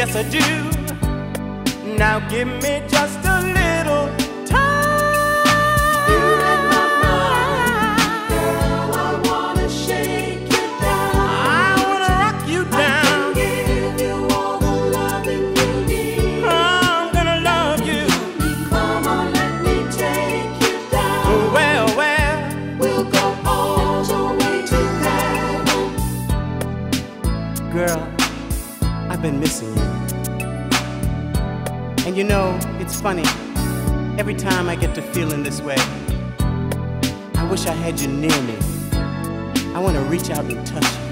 yes I do. Now give me just a little time. You're in my mind, girl, I wanna shake you down. I wanna rock you down. I can give you all the loving you need. I'm gonna love you. Come on, let me take you down. Well, We'll go all the way to heaven. girl, I've been missing you. And you know, it's funny, every time I get to feeling this way, I wish I had you near me. I want to reach out and touch you.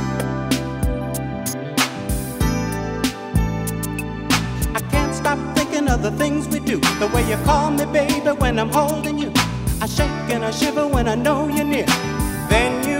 I can't stop thinking of the things we do, the way you call me baby when I'm holding you. I shake and I shiver when I know you're near. Then you